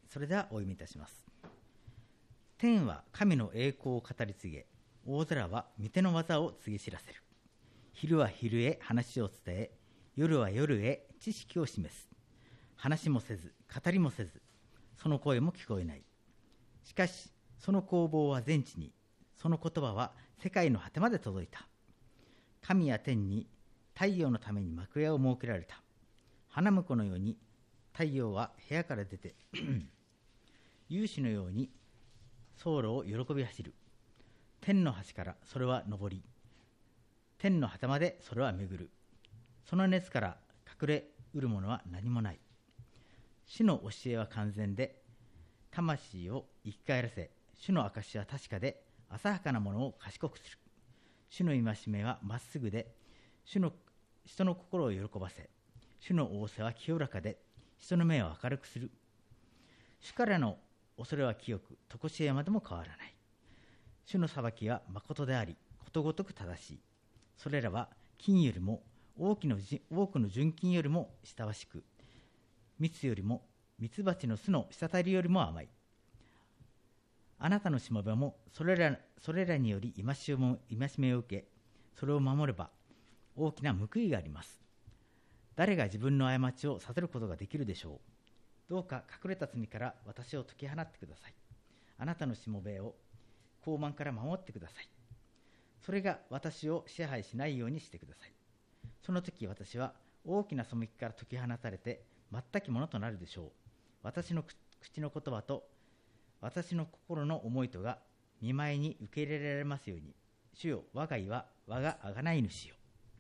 それではお読みいたします。天は神の栄光を語り継げ、大空は御手の技を告げ知らせる。昼は昼へ話を伝え、夜は夜へ知識を示す。話もせず語りもせず、その声も聞こえない。しかしその攻防は全地に、その言葉は世界の果てまで届いた。神や天に太陽のために幕屋を設けられた。花婿のように太陽は部屋から出て勇士のように走路を喜び走る。天の端からそれは昇り、天の果てまでそれは巡る。その熱から隠れうるものは何もない。主の教えは完全で、魂を生き返らせ、主の証は確かで、浅はかなものを賢くする。主の戒めはまっすぐで、人の心を喜ばせ、主の仰せは清らかで、人の目を明るくする。主からの恐れは清く、常しえまでも変わらない。主の裁きは誠であり、ことごとく正しい。それらは金よりも多くの純金よりも親しく、蜜よりもミツバチの巣の滴りよりも甘い。あなたのしもべもそれらにより戒めを受け、それを守れば大きな報いがあります。誰が自分の過ちを悟ることができるでしょう。どうか隠れた罪から私を解き放ってください。あなたのしもべを傲慢から守ってください。それが私を支配しないようにしてください。その時私は大きな背きから解き放たれて全くものとなるでしょう。私の口の言葉と私の心の思いとが見舞いに受け入れられますように。主よ、我が意は我が贖い主よ。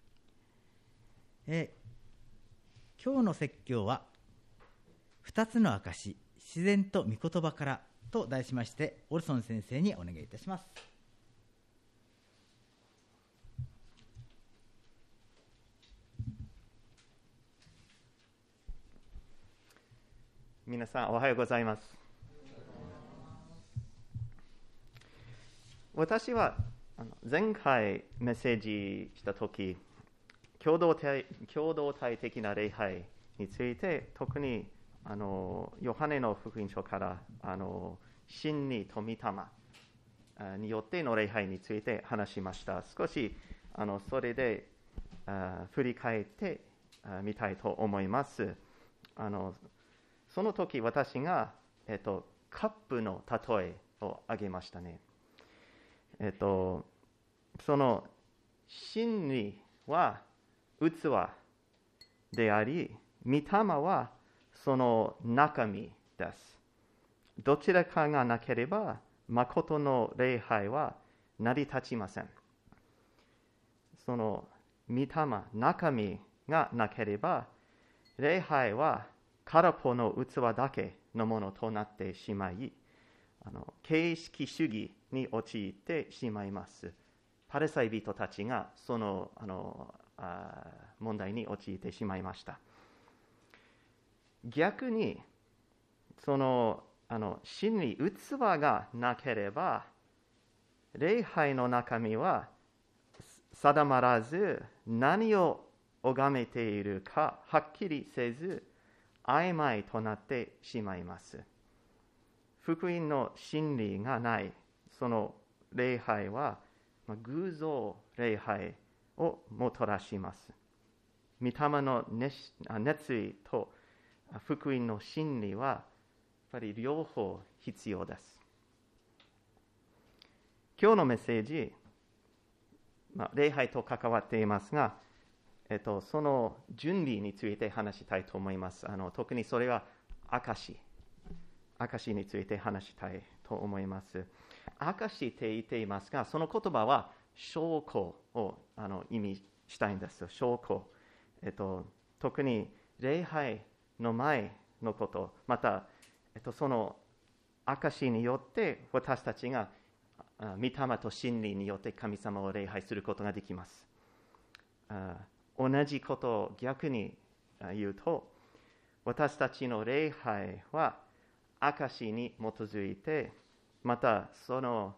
今日の説教は2つの証、自然と御言葉からと題しまして、オルソン先生にお願いいたします。 皆さんおはようございます。私は前回メッセージしたとき、共同体的な礼拝について、特にヨハネの福音書から真理と御霊によっての礼拝について話しました。少しそれで振り返ってみたいと思います。その時私が、カップの例えを挙げましたね。その真理は器であり、御霊はその中身です。どちらかがなければ、誠の礼拝は成り立ちません。その御霊、中身がなければ、礼拝は空っぽの器だけのものとなってしまい、形式主義に陥ってしまいます。パリサイ人たちがその問題に陥ってしまいました。逆に、その真理、器がなければ、礼拝の中身は定まらず、何を拝めているかはっきりせず、曖昧となってしまいます。福音の真理がない、その礼拝は、偶像礼拝をもたらします。御霊の熱意と福音の真理は、やっぱり両方必要です。今日のメッセージ、礼拝と関わっていますが、その準備について話したいと思います。特にそれは証について話したいと思います。証って言っていますが、その言葉は証拠を意味したいんです。証拠。特に礼拝の前のこと、また、その証によって私たちが御霊と真理によって神様を礼拝することができます。同じことを逆に言うと、私たちの礼拝は証に基づいて、またその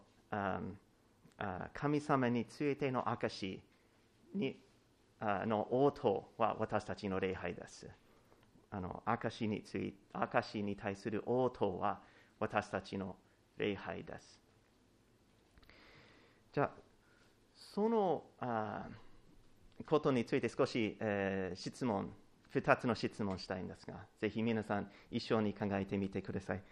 神様についての証の応答は私たちの礼拝です。 証に対する応答は私たちの礼拝です。じゃあ、そのことについて少し、2つの質問したいんですが、ぜひ皆さん一緒に考えてみてください。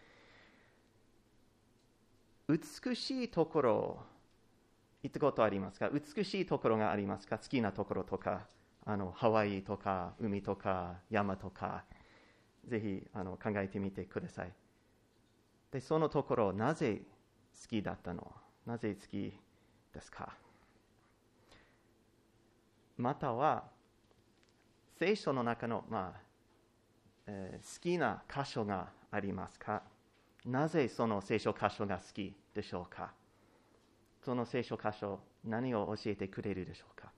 美しいところ、行ったことありますか？美しいところがありますか？好きなところとか、ハワイとか海とか山とか、ぜひ考えてみてください。で、そのところ、なぜ好きだったの？なぜ好きですか？または、聖書の中の、好きな箇所がありますか？なぜその聖書箇所が好きでしょうか？その聖書箇所、何を教えてくれるでしょうか？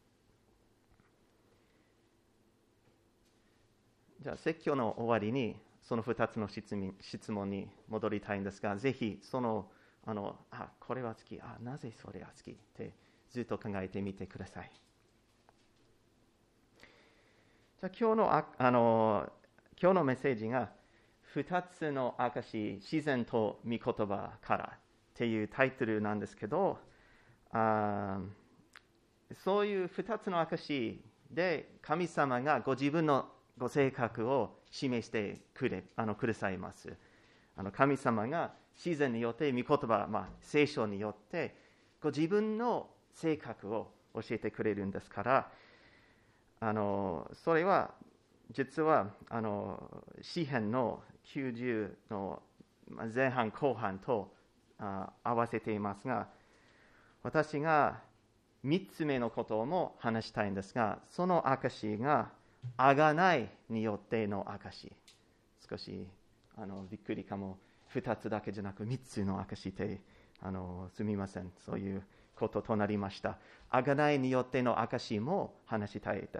じゃあ、説教の終わりに、その2つの質問に戻りたいんですが、ぜひ、これは好き、なぜそれが好きってずっと考えてみてください。じゃあ、今日のメッセージが、2つの証、自然と御言葉からっていうタイトルなんですけど、そういう2つの証で神様がご自分のご性格を示してくださいます。神様が自然によって御言葉、聖書によってご自分の性格を教えてくれるんですから、それは実は詩編の90の前半後半と合わせていますが、私が3つ目のことも話したいんですが、その証が贖いによっての証。少しびっくりかも。2つだけじゃなく3つの証ってすみません、そういうこととなりました。贖いによっての証も話したいです。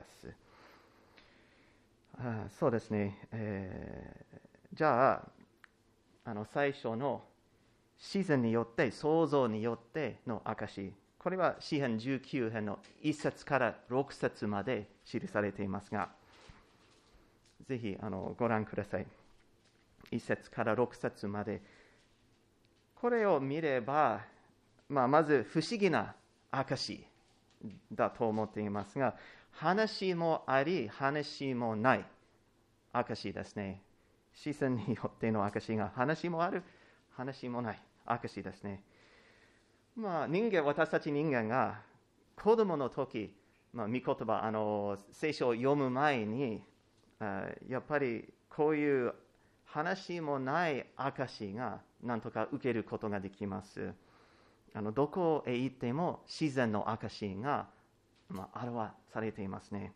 そうですね、じゃあ最初の自然によって創造によっての証、これは詩編19編の1節から6節まで記されていますが、ぜひご覧ください。1節から6節まで。これを見れば、まず不思議な証だと思っていますが、話もあり、話もない証ですね。自然によっての証が話もある、話もない証ですね。私たち人間が子供の時、御言葉、聖書を読む前に、やっぱりこういう話もない証が何とか受けることができます。どこへ行っても自然の証が、表されていますね。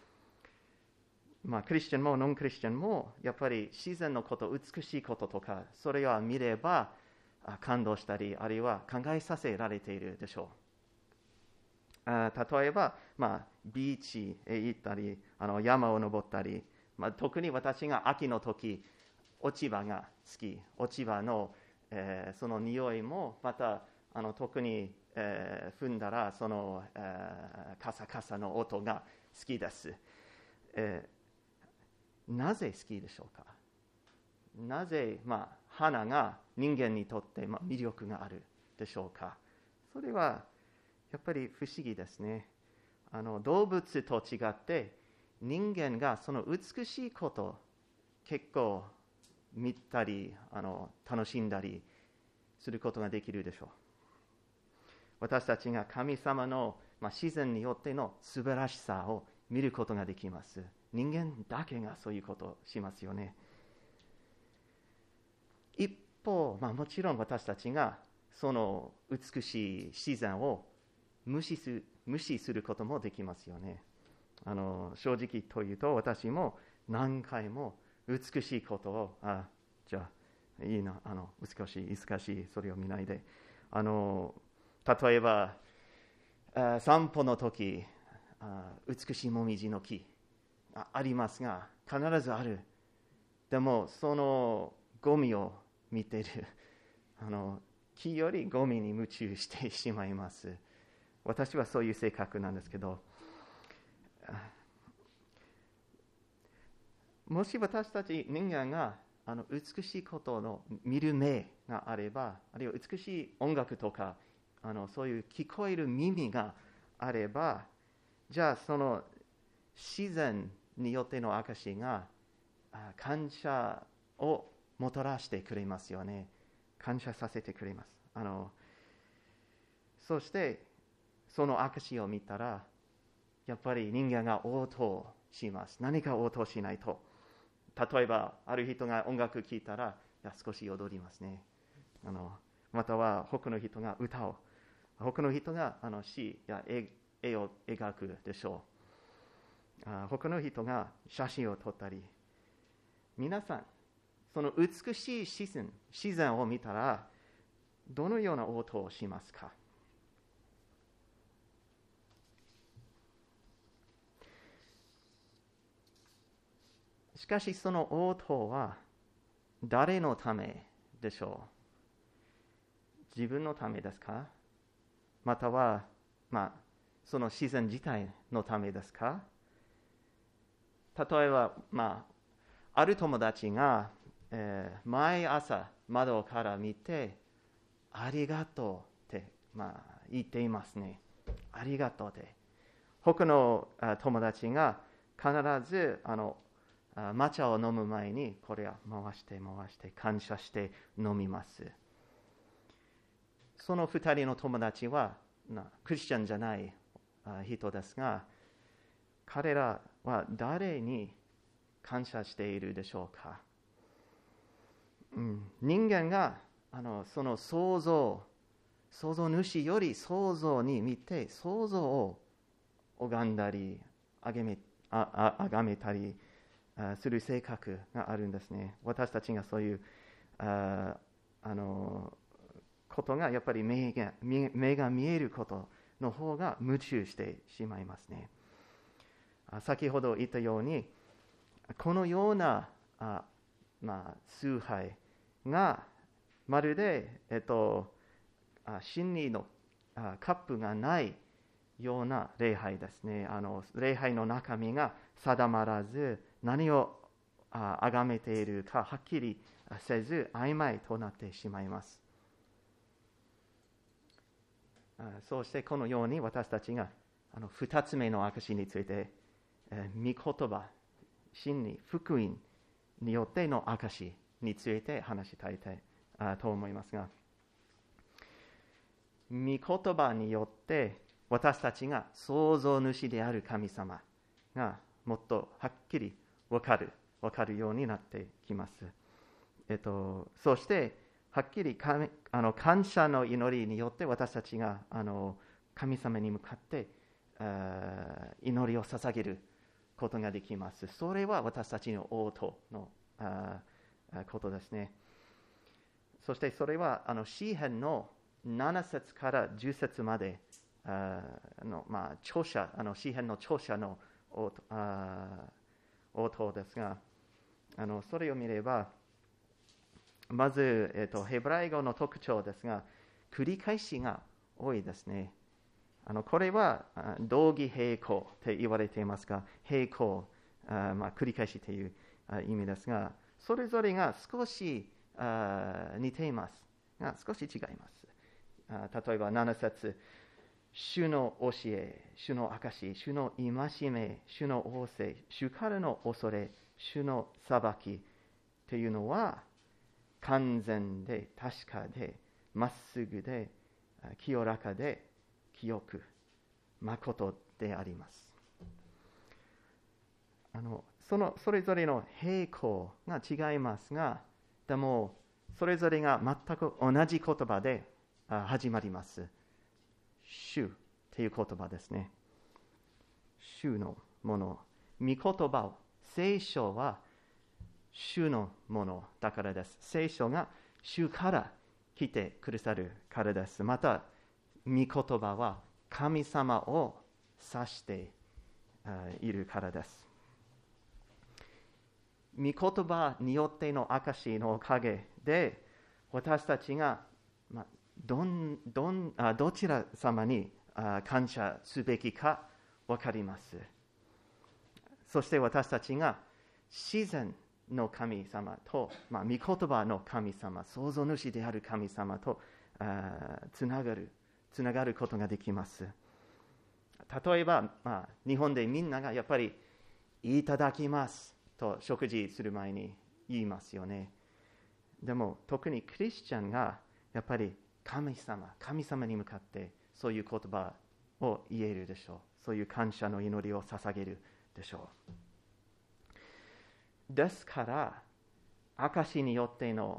クリスチャンもノンクリスチャンもやっぱり自然のこと、美しいこととか、それを見れば感動したり、あるいは考えさせられているでしょう。例えば、ビーチへ行ったり、山を登ったり、特に私が秋の時、落ち葉が好き。落ち葉の、その匂いも、また特に、踏んだらその、カサカサの音が好きです。なぜ好きでしょうか？なぜ、花が人間にとって、魅力があるでしょうか？それはやっぱり不思議ですね。動物と違って人間がその美しいこと結構見たり楽しんだりすることができるでしょう。私たちが神様の、自然によっての素晴らしさを見ることができます。人間だけがそういうことをしますよね。一方、もちろん私たちがその美しい自然を無視することもできますよね。正直というと、私も何回も美しいことを、じゃあいいな、難しい、それを見ないで。例えば、散歩の時、美しいもみじの木ありますが、必ずある。でも、そのゴミを見ている。木よりゴミに夢中してしまいます。私はそういう性格なんですけど、 もし私たち人間が美しいことの見る目があれば、あるいは美しい音楽とかそういう聞こえる耳があれば、じゃあその自然によっての証が感謝をもたらしてくれますよね。感謝させてくれます。そしてその証を見たら、やっぱり人間が応答します。何か応答しないと。例えばある人が音楽聴いたら、少し踊りますね。または他の人が歌を、他の人が詩や絵を描くでしょう。他の人が写真を撮ったり。皆さん、その美しい自然を見たら、どのような応答をしますか？しかしその応答は誰のためでしょう？自分のためですか？または、その自然自体のためですか？例えば、ある友達が、毎朝窓から見て、ありがとうって、言っていますね。ありがとうって。他の友達が必ず抹茶を飲む前にこれを回して感謝して飲みます。その2人の友達はクリスチャンじゃない人ですが、彼らは誰に感謝しているでしょうか？人間がその創造主より創造に見て、創造を拝んだり崇めたりする性格があるんですね。私たちがそういうことがやっぱり目が見えることの方が夢中してしまいますね。先ほど言ったように、このような崇拝がまるで、真理のカップがないような礼拝ですね。礼拝の中身が定まらず、何を崇めているかはっきりせず、曖昧となってしまいます。そしてこのように私たちが2つ目の証について、御言葉、真理、福音によっての証について話したいと思いますが、御言葉によって私たちが創造主である神様がもっとはっきり分かるようになってきます。そしてはっきり感謝の祈りによって私たちが神様に向かって祈りを捧げることができます。それは私たちの応答のことですね。そしてそれは詩編の7節から10節まで詩編の著者の応答ですが、それを見れば、まず、ヘブライ語の特徴ですが、繰り返しが多いですね。これは同義並行って言われていますが、並行、繰り返しという意味ですが、それぞれが少し似ていますが、少し違います。例えば7節、主の教え、主の証、主の戒め、主の仰せ、主からの恐れ、主の裁きというのは、完全で確かでまっすぐで清らかで清く誠であります。それぞれの並行が違いますが、でもそれぞれが全く同じ言葉で始まります。主という言葉ですね。主のもの、御言葉を、聖書は主のものだからです。聖書が主から来てくださるからです。また、御言葉は神様を指しているからです。御言葉によっての証のおかげで、私たちがどちら様に感謝すべきか分かります。そして私たちが自然の神様と、御言葉の神様、創造主である神様とつながることができます。例えば、日本でみんながやっぱりいただきますと食事する前に言いますよね。でも特にクリスチャンがやっぱり神様に向かってそういう言葉を言えるでしょう。そういう感謝の祈りを捧げるでしょう。ですから証によっての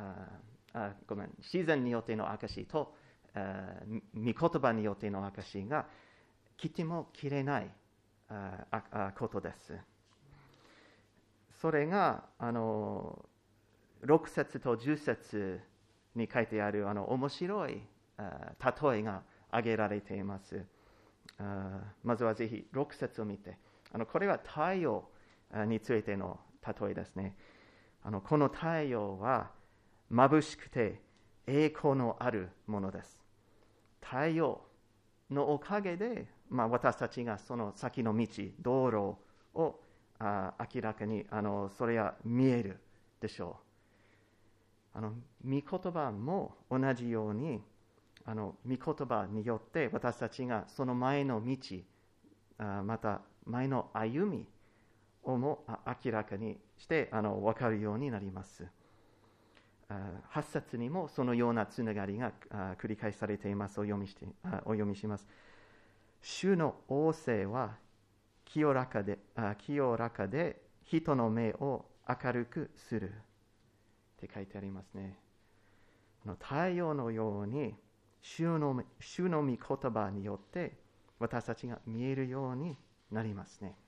自然によっての証と御言葉によっての証が切っても切れないことです。それが6節と10節に書いてある面白い例えが挙げられています。まずはぜひ6節を見て、これは太陽についての例えですね。この太陽は眩しくて栄光のあるものです。太陽のおかげで、私たちがその先の道、道路を明らかにそれは見えるでしょう。御言葉も同じように御言葉によって私たちがその前の道、また前の歩みをも明らかにして分かるようになります。8節にもそのようなつながりが繰り返されています。お読みします。主の仰せは清らかで人の目を明るくするって書いてありますね。太陽のように主の御言葉によって私たちが見えるようになりますね。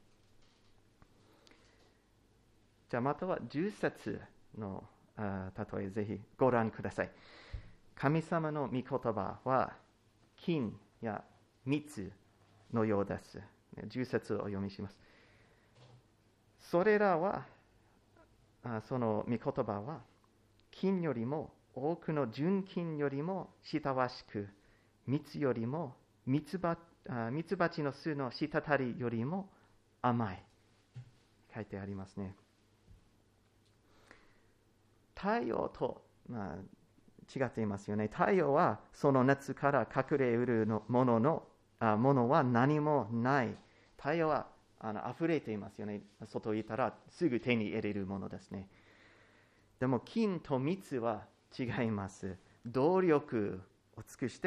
じゃあまたは10節の例えぜひご覧ください。神様の御言葉は金や蜜のようです。10節をお読みします。それらはその御言葉は金よりも多くの純金よりも親しく、蜜よりも蜜蜂の巣の滴りよりも甘い。書いてありますね。太陽と、違っていますよね。太陽はその熱から隠れうるものは何もない。太陽は溢れていますよね。外にいたらすぐ手に入れるものですね。でも金と蜜は違います。動力を尽くして、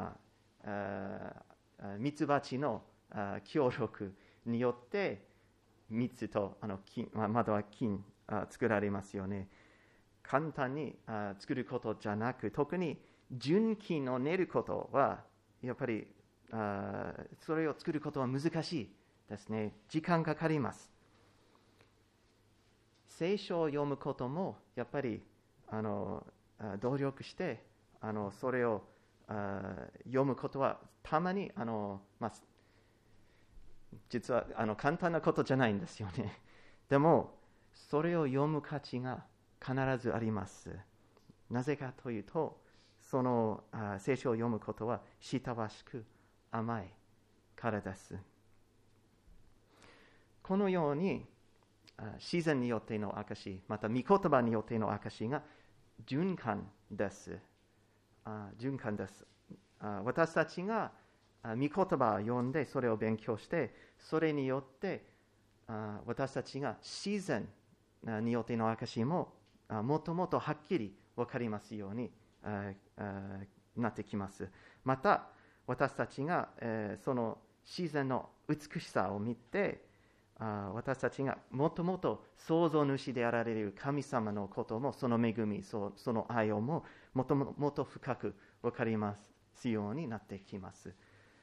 蜜蜂の協力によって蜜と金、または金作られますよね。簡単に作ることじゃなく、特に純金を練ることはやっぱりそれを作ることは難しいですね。時間かかります。聖書を読むこともやっぱり努力してそれを読むことはたまに実は簡単なことじゃないんですよね。でもそれを読む価値が必ずあります。なぜかというと、その聖書を読むことは親しく甘いからです。このように自然によっての証、また御言葉によっての証が循環です。循環です。私たちが御言葉を読んでそれを勉強して、それによって私たちが自然によっての証ももっともっとはっきり分かりますようになってきます。また私たちがその自然の美しさを見て、私たちがもっともっと創造主であられる神様のことも、その恵み、その愛をもっともっと深く分かりますようになってきます。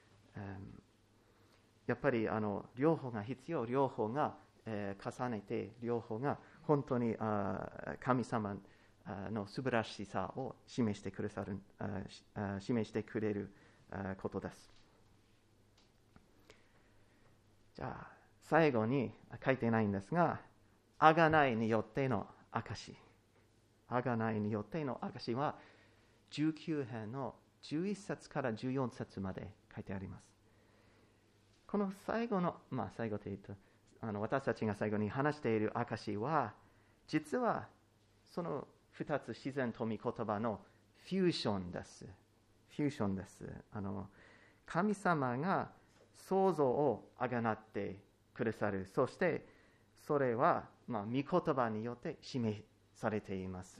やっぱり両方が必要、両方が重ねて、両方が本当に神様の素晴らしさを示してくれることです。じゃあ最後に書いてないんですが、贖いによっての証。贖いによっての証は19編の11節から14節まで書いてあります。この最後の、最後というと、 私たちが最後に話している証は、実はその2つ自然と御言葉のフュージョンです。フュージョンです。神様が創造をあがなってくださる。そしてそれは、御言葉によって示されています。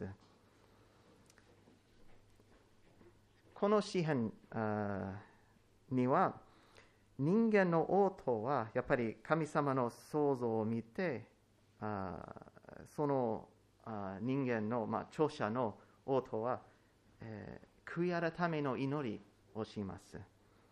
この詩篇には、人間の応答はやっぱり神様の創造を見て、その人間の、著者の応答は、悔い改めの祈りをします。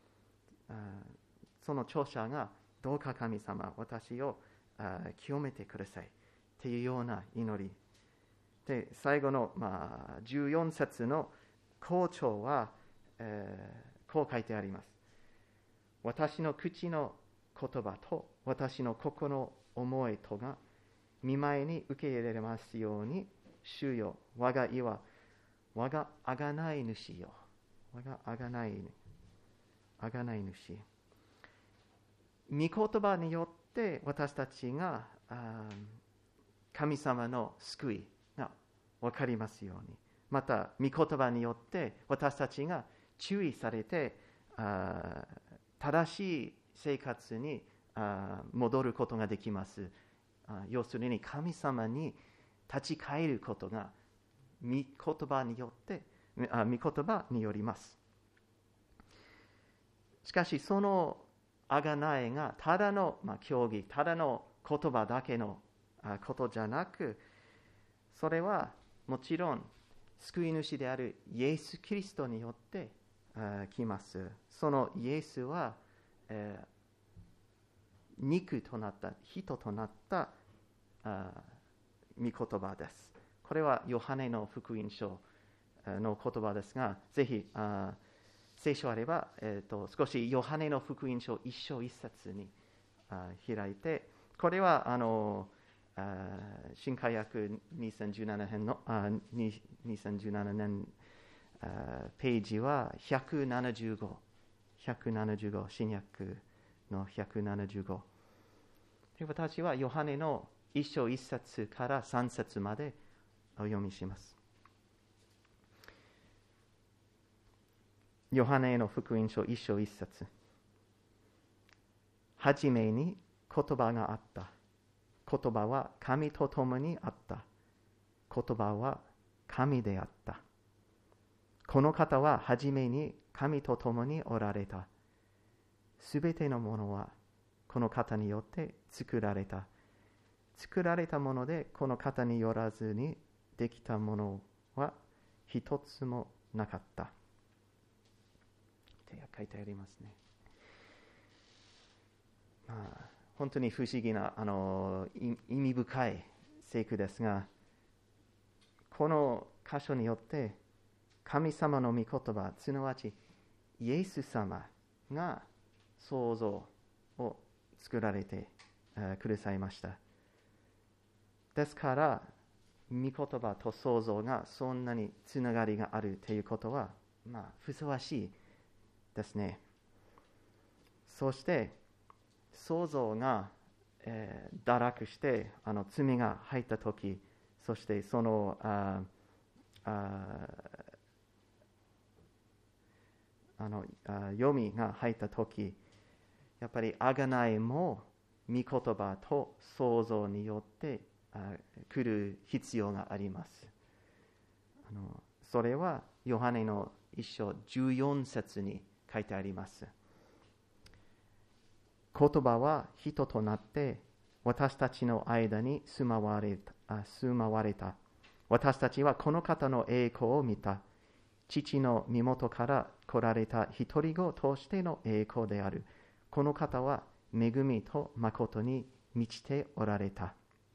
その著者が、どうか神様、私を清めてくださいというような祈りで、最後の、14節の後調は、こう書いてあります。私の口の言葉と私の心の思いとが御前に受け入れられますように、主よ、我が意は我が贖い主よ、我が贖い主。御言葉によって私たちが神様の救いが分かりますように、また御言葉によって私たちが注意されて正しい生活に戻ることができます。要するに神様に立ち返ることが御言葉によります。しかしその贖いがただの教義、ただの言葉だけのことじゃなく、それはもちろん救い主であるイエス・キリストによって来ます。そのイエスは、肉となった、人となった御言葉です。これはヨハネの福音書の言葉ですが、ぜひ聖書あれば、少しヨハネの福音書一章一節に開いて、これは新改約2017年の2017年ページは175、新約の175。私はヨハネの一章一節から三節までお読みします。ヨハネの福音書一章一節。はじめに言葉があった。言葉は神と共にあった。言葉は神であった。この方ははじめに神と共におられた。すべてのものはこの方によって作られた。作られたものでこの方によらずにできたものは一つもなかった。って書いてありますね。本当に不思議な意味深い聖句ですが、この箇所によって神様の御言葉、すなわちイエス様が創造を作られてくださいました。ですから、御言葉と創造がそんなにつながりがあるということは、ふさわしいですね。そして、創造が、堕落して罪が入ったとき、そしてその読みが入ったとき、やっぱり贖いも御言葉と創造によって来る必要があります。それはヨハネの一章14節に書いてあります。言葉は人となって私たちの間に住まわれた。私たちはこの方の栄光を見た。父の身元から来られた一人子を通しての栄光である。この方は恵みと誠に満ちておられた。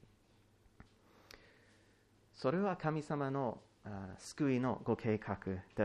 それは神様の救いのご計画です。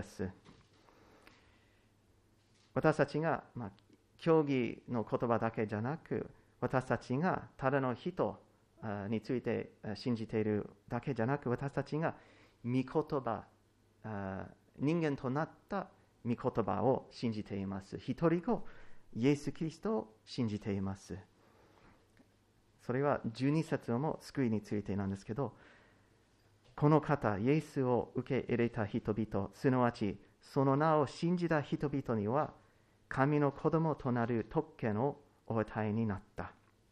私たちが、教義の言葉だけじゃなく、私たちがただの人について信じているだけじゃなく、私たちが御言葉、人間となった御言葉を信じています。一人子、イエス・キリストを信じています。 それは12節も救いについてなんですけど、この方、イエスを受け入れた人々、すなわちその名を信じた人々には、神の子供となる特権をお与えになった。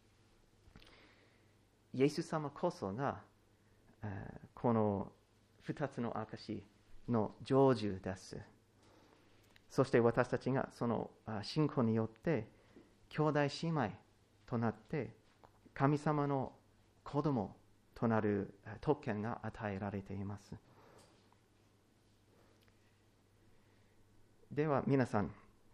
イエス様こそが、この2つの証の成就です。そして私たちがその信仰によって兄弟姉妹となって神様の子供となる特権が与えられています。では皆さん、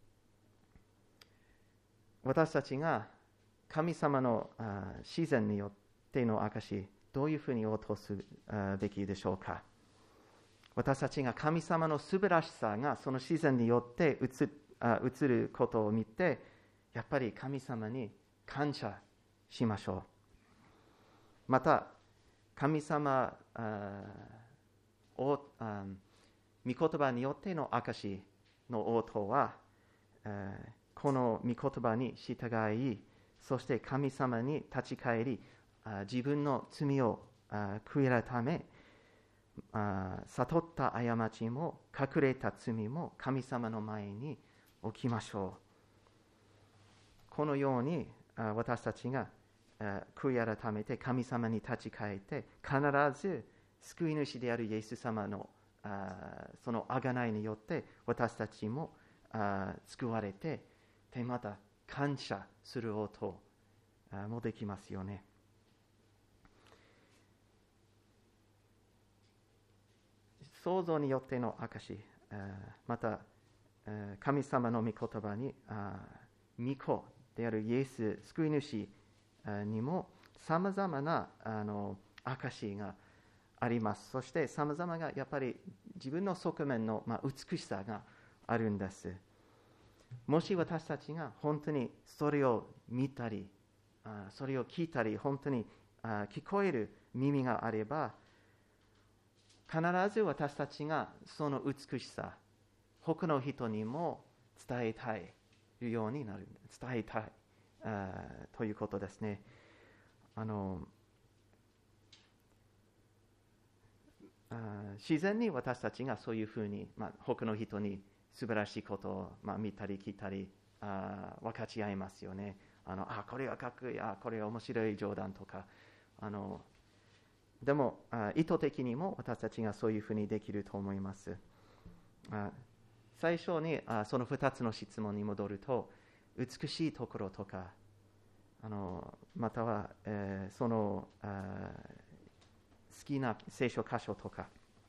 私たちが神様の自然によっての証、どういうふうに応答すべきでしょうか。私たちが神様の素晴らしさがその自然によって映ることを見て、やっぱり神様に感謝しましょう。また、神様御言葉によっての証の応答は、この御言葉に従い、そして神様に立ち返り、自分の罪を悔い改め、悟った過ちも隠れた罪も神様の前に置きましょう。このように私たちが悔い改めて神様に立ち返って必ず救い主であるイエス様のその贖いによって私たちも救われて、また感謝する応答もできますよね。創造によっての証、また神様の御言葉に御子であるイエス救い主にもさまざまな証があります。そしてさまざまがやっぱり自分の側面の美しさがあるんです。もし私たちが本当にそれを見たりそれを聞いたり本当に聞こえる耳があれば、必ず私たちがその美しさ、他の人にも伝えたいようになる、伝えたいということですね。自然に私たちがそういうふうに、他の人に素晴らしいことを、見たり聞いたり分かち合いますよね。これはかっこいい、これは面白い冗談とか。でも意図的にも私たちがそういうふうにできると思います。最初にその2つの質問に戻ると、美しいところとかまたは、その好きな聖書箇所とか、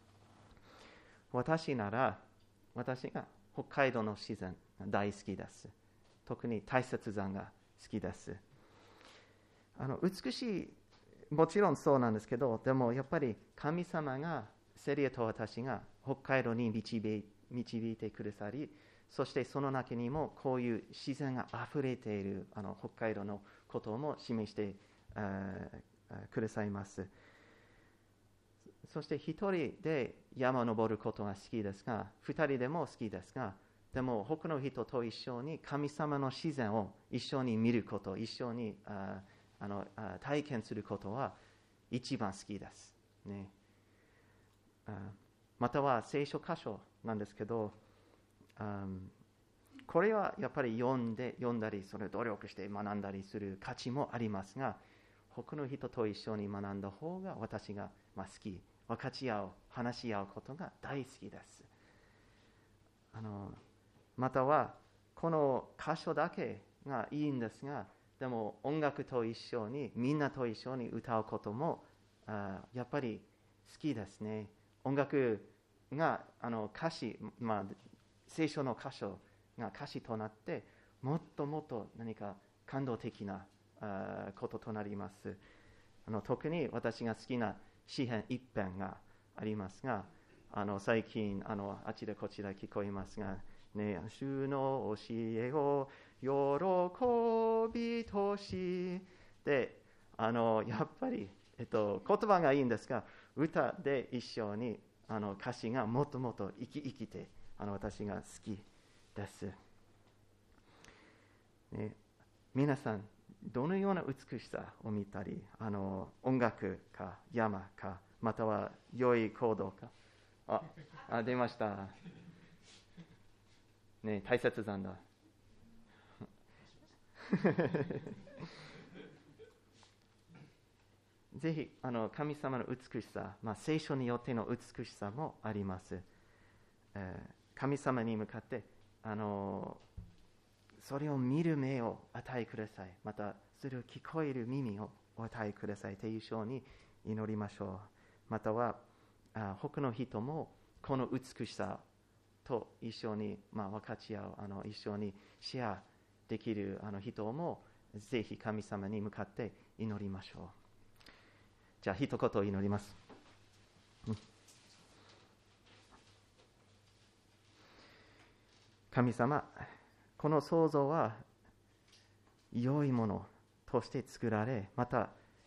私が北海道の自然が大好きです。特に大雪山が好きです。美しい、もちろんそうなんですけど、でもやっぱり神様がセリアと私が北海道に導いてくださり、そしてその中にもこういう自然があふれている北海道のことも示してくださいます。そして一人で山を登ることが好きですが、二人でも好きですが、でも他の人と一緒に神様の自然を一緒に見ること、一緒に体験することは一番好きです、ね。または聖書箇所なんですけど、これはやっぱり読んだり、それを努力して学んだりする価値もありますが、他の人と一緒に学んだ方が私が好き、分かち合う、話し合うことが大好きです。またはこの箇所だけがいいんですが、でも音楽と一緒にみんなと一緒に歌うこともやっぱり好きですね。音楽が歌詞、聖書の箇所が歌詞となってもっともっと何か感動的なこととなります。特に私が好きな詩編一編がありますが、最近あちらこちら聞こえますが、ね、主の教えを喜びとしで、やっぱり、言葉がいいんですが、歌で一緒に歌詞がもっともっと生きて私が好きです、ね。皆さんどのような美しさを見たり、音楽か山か、または良い行動か。出ました。ね、大切なんだ。ぜひ神様の美しさ、聖書によっての美しさもあります。神様に向かってそれを見る目を与えください。またそれを聞こえる耳をお与えくださいというように祈りましょう。または他の人もこの美しさと一緒に分かち合う、一緒にシェアできる人もぜひ神様に向かって祈りましょう。じゃあ一言祈ります。神様、この創造は良いものとして作られ、また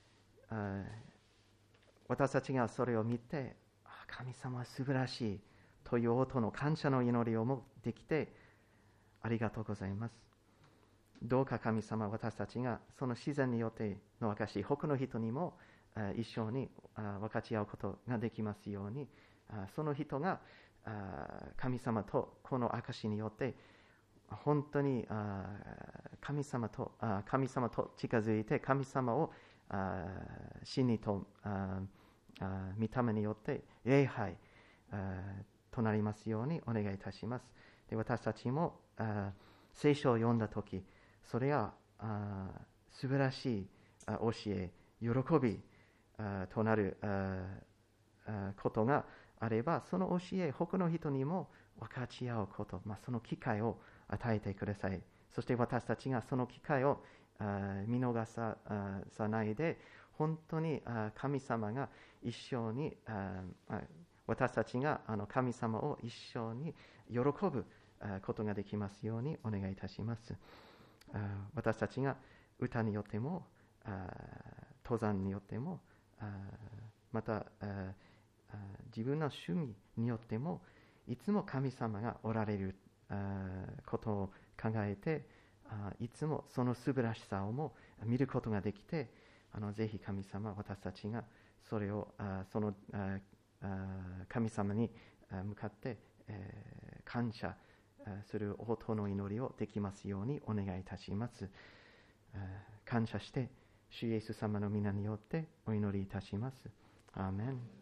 私たちがそれを見て、神様は素晴らしいという音の感謝の祈りをもできてありがとうございます。どうか神様、私たちがその自然によっての証、他の人にも一緒に分かち合うことができますように、その人が神様とこの証によって本当に神様と近づいて、神様を真理と御霊によって礼拝となりますようにお願いいたします。で、私たちも聖書を読んだとき、それは素晴らしい教え、喜びとなることがあれば、その教え、他の人にも分かち合うこと、その機会を与えてください。そして私たちがその機会を見逃さないで、本当に神様が一緒に、私たちが神様を一緒に喜ぶことができますようにお願いいたします。私たちが歌によっても、登山によっても、また自分の趣味によっても、いつも神様がおられることを考えて、いつもその素晴らしさをも見ることができて、ぜひ神様、私たちがそれをその神様に向かって感謝する応答の祈りをできますようにお願いいたします。感謝して主イエス様の皆によってお祈りいたします。アーメン。